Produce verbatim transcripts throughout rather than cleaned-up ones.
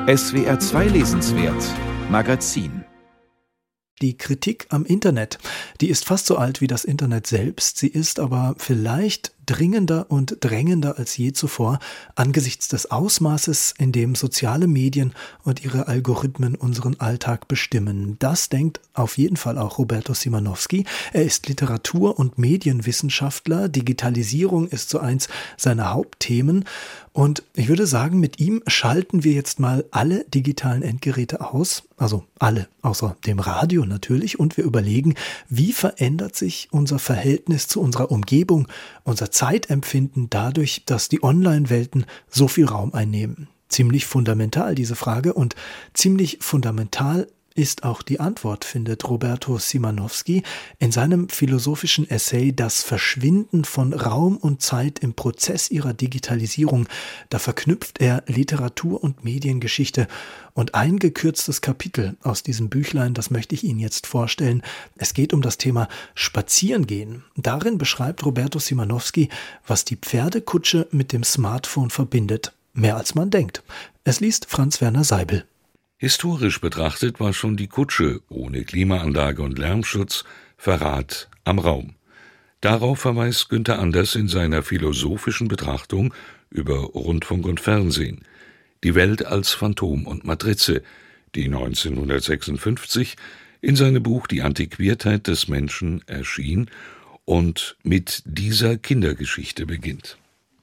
S W R zwei Lesenswert Magazin. Die Kritik am Internet, die ist fast so alt wie das Internet selbst. Sie ist aber vielleicht dringender und drängender als je zuvor angesichts des Ausmaßes, in dem soziale Medien und ihre Algorithmen unseren Alltag bestimmen. Das denkt auf jeden Fall auch Roberto Simanowski. Er ist Literatur- und Medienwissenschaftler. Digitalisierung ist so eins seiner Hauptthemen. Und ich würde sagen, mit ihm schalten wir jetzt mal alle digitalen Endgeräte aus, also alle, außer dem Radio natürlich, und wir überlegen, wie verändert sich unser Verhältnis zu unserer Umgebung, unser Zeitempfinden dadurch, dass die Online-Welten so viel Raum einnehmen. Ziemlich fundamental diese Frage, und ziemlich fundamental ist auch die Antwort, findet Roberto Simanowski in seinem philosophischen Essay Das Verschwinden von Raum und Zeit im Prozess ihrer Digitalisierung. Da verknüpft er Literatur und Mediengeschichte, und ein gekürztes Kapitel aus diesem Büchlein, das möchte ich Ihnen jetzt vorstellen. Es geht um das Thema Spazierengehen. Darin beschreibt Roberto Simanowski, was die Pferdekutsche mit dem Smartphone verbindet. Mehr als man denkt. Es liest Franz Werner Seibel. Historisch betrachtet war schon die Kutsche ohne Klimaanlage und Lärmschutz Verrat am Raum. Darauf verweist Günther Anders in seiner philosophischen Betrachtung über Rundfunk und Fernsehen. Die Welt als Phantom und Matrize, die neunzehnhundertsechsundfünfzig in seinem Buch Die Antiquiertheit des Menschen erschien und mit dieser Kindergeschichte beginnt.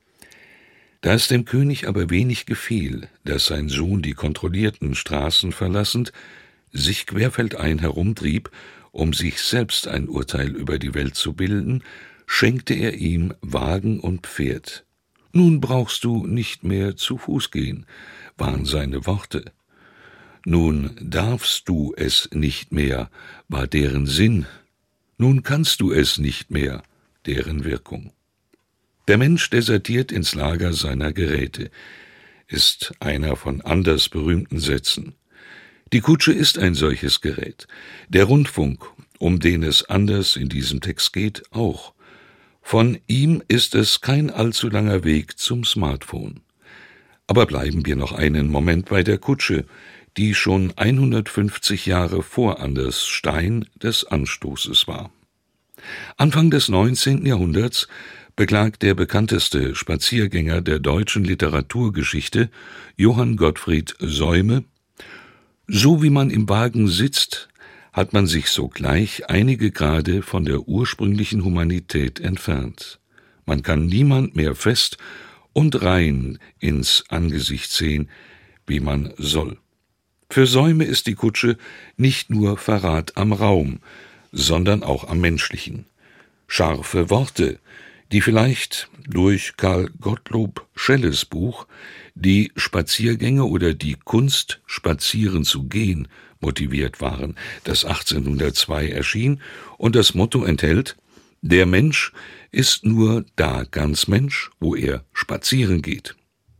Da es dem König aber wenig gefiel, dass sein Sohn die kontrollierten Straßen verlassend sich querfeldein herumtrieb, um sich selbst ein Urteil über die Welt zu bilden, schenkte er ihm Wagen und Pferd. »Nun brauchst du nicht mehr zu Fuß gehen«, waren seine Worte. »Nun darfst du es nicht mehr«, war deren Sinn. »Nun kannst du es nicht mehr«, deren Wirkung. Der Mensch desertiert ins Lager seiner Geräte, ist einer von Anders berühmten Sätzen. Die Kutsche ist ein solches Gerät. Der Rundfunk, um den es Anders in diesem Text geht, auch. Von ihm ist es kein allzu langer Weg zum Smartphone. Aber bleiben wir noch einen Moment bei der Kutsche, die schon hundertfünfzig Jahre vor Anders Stein des Anstoßes war. Anfang des neunzehnten Jahrhunderts beklagt der bekannteste Spaziergänger der deutschen Literaturgeschichte, Johann Gottfried Säume: »So wie man im Wagen sitzt, hat man sich sogleich einige Grade von der ursprünglichen Humanität entfernt. Man kann niemand mehr fest und rein ins Angesicht sehen, wie man soll.« Für Säume ist die Kutsche nicht nur Verrat am Raum, sondern auch am Menschlichen. Scharfe Worte, die vielleicht durch Karl Gottlob Schelles Buch »Die Spaziergänge oder die Kunst, spazieren zu gehen« motiviert waren, das achtzehnhundertzwei erschien und das Motto enthält: »Der Mensch ist nur da ganz Mensch, wo er spazieren geht.«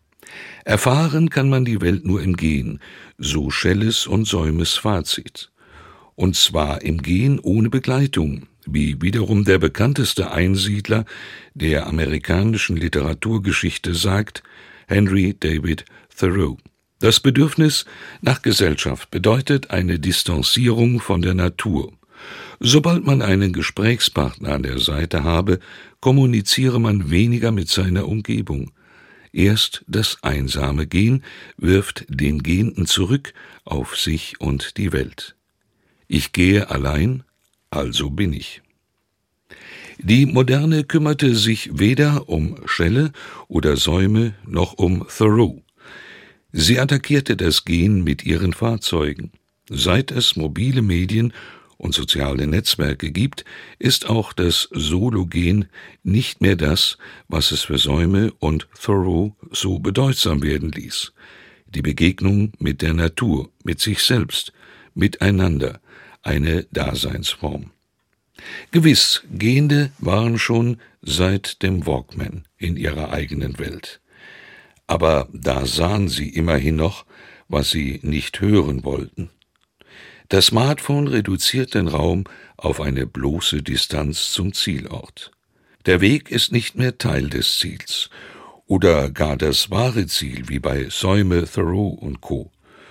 Erfahren kann man die Welt nur im Gehen, so Schelles und Säumes Fazit. Und zwar im Gehen ohne Begleitung, wie wiederum der bekannteste Einsiedler der amerikanischen Literaturgeschichte sagt, Henry David Thoreau. Das Bedürfnis nach Gesellschaft bedeutet eine Distanzierung von der Natur. Sobald man einen Gesprächspartner an der Seite habe, kommuniziere man weniger mit seiner Umgebung. Erst das einsame Gehen wirft den Gehenden zurück auf sich und die Welt. Ich gehe allein, also bin ich. Die Moderne kümmerte sich weder um Schelle oder Säume noch um Thoreau. Sie attackierte das Gehen mit ihren Fahrzeugen. Seit es mobile Medien und soziale Netzwerke gibt, ist auch das Solo-Gehen nicht mehr das, was es für Säume und Thoreau so bedeutsam werden ließ. Die Begegnung mit der Natur, mit sich selbst, miteinander, eine Daseinsform. Gewiss, Gehende waren schon seit dem Walkman in ihrer eigenen Welt. Aber da sahen sie immerhin noch, was sie nicht hören wollten. Das Smartphone reduziert den Raum auf eine bloße Distanz zum Zielort. Der Weg ist nicht mehr Teil des Ziels oder gar das wahre Ziel, wie bei Säume, Thoreau und Co.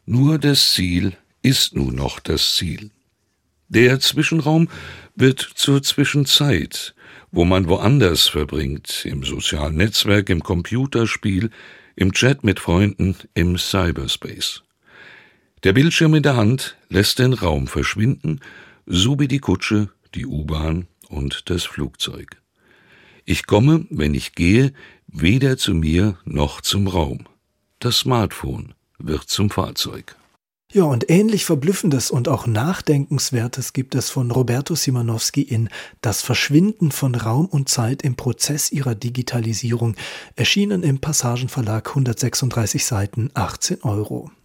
Nur das Ziel ist nun noch das Ziel. Der Zwischenraum wird zur Zwischenzeit, wo man woanders verbringt, im sozialen Netzwerk, im Computerspiel, im Chat mit Freunden, im Cyberspace. Der Bildschirm in der Hand lässt den Raum verschwinden, so wie die Kutsche, die U-Bahn und das Flugzeug. Ich komme, wenn ich gehe, weder zu mir noch zum Raum. Das Smartphone wird zum Fahrzeug. Ja, und ähnlich Verblüffendes und auch Nachdenkenswertes gibt es von Roberto Simanowski in Das Verschwinden von Raum und Zeit im Prozess ihrer Digitalisierung, erschienen im Passagenverlag, hundertsechsunddreißig Seiten, achtzehn Euro.